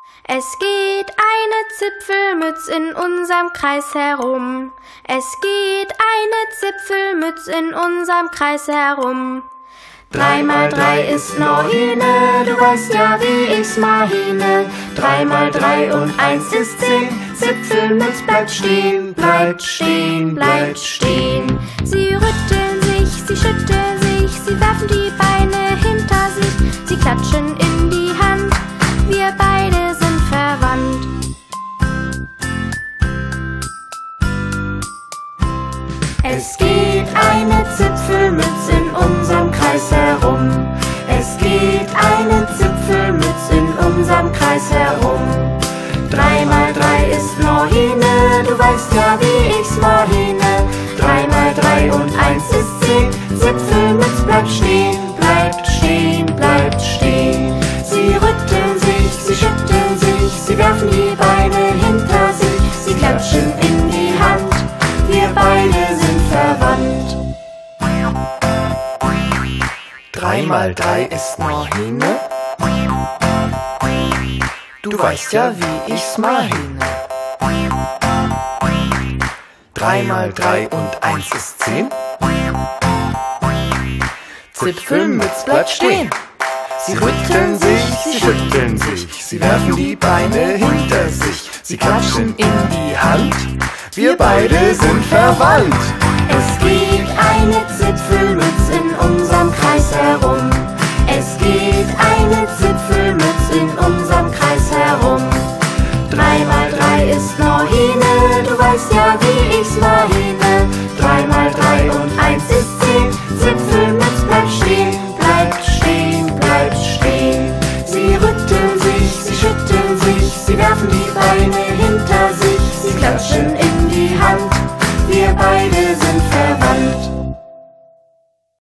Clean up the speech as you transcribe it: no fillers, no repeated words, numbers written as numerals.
Es geht eine Zipfelmütz in unserem Kreis herum. Es geht eine Zipfelmütz in unserem Kreis herum. 3 mal 3 ist Norine, du weißt ja, wie ich's meine. 3 mal 3 und 1 ist 10, Zipfelmütz bleibt stehen, bleibt stehen, bleibt stehen. Sie rütteln sich, sie schütteln sich, sie werfen die Beine hinter sich, sie klatschen in die Hand, wir beide sind verwandt. Es geht eine Zipfelmütz in unserem Kreis herum. Es geht eine Zipfelmütz in unserem Kreis herum. 3 mal 3 ist Norine, du weißt ja, wie ich's meine. 3 mal 3 und 1 ist 10, Zipfelmütz bleibt stehen, bleibt stehen, bleibt stehen. Sie rütteln sich, sie schütteln sich, sie werfen die Beine hinter sich, sie klatschen in die Hand, wir beide sind verwandt. 3 mal 3 ist Norine, du weißt ja, wie ich's meine. 3 mal 3 und 1 ist 10, Zipfelmütz bleibt stehen. Sie rütteln sich, sie schütteln sich, sie werfen die Beine hinter sich, sie klatschen in die Hand, wir beide sind verwandt. Es geht eine Zipfelmütz in unserem Kreis herum. Es geht eine Zipfelmütz in unserem Kreis herum. 3 mal 3 ist Norine, du weißt ja, wie ich's meine. 3 mal 3 und 1 ist 10, Zipfelmütz bleibt stehen, bleibt stehen, bleibt stehen. Sie rütteln sich, sie schütteln sich, sie werfen die Beine hinter sich, sie klatschen in die Hand, wir beide sind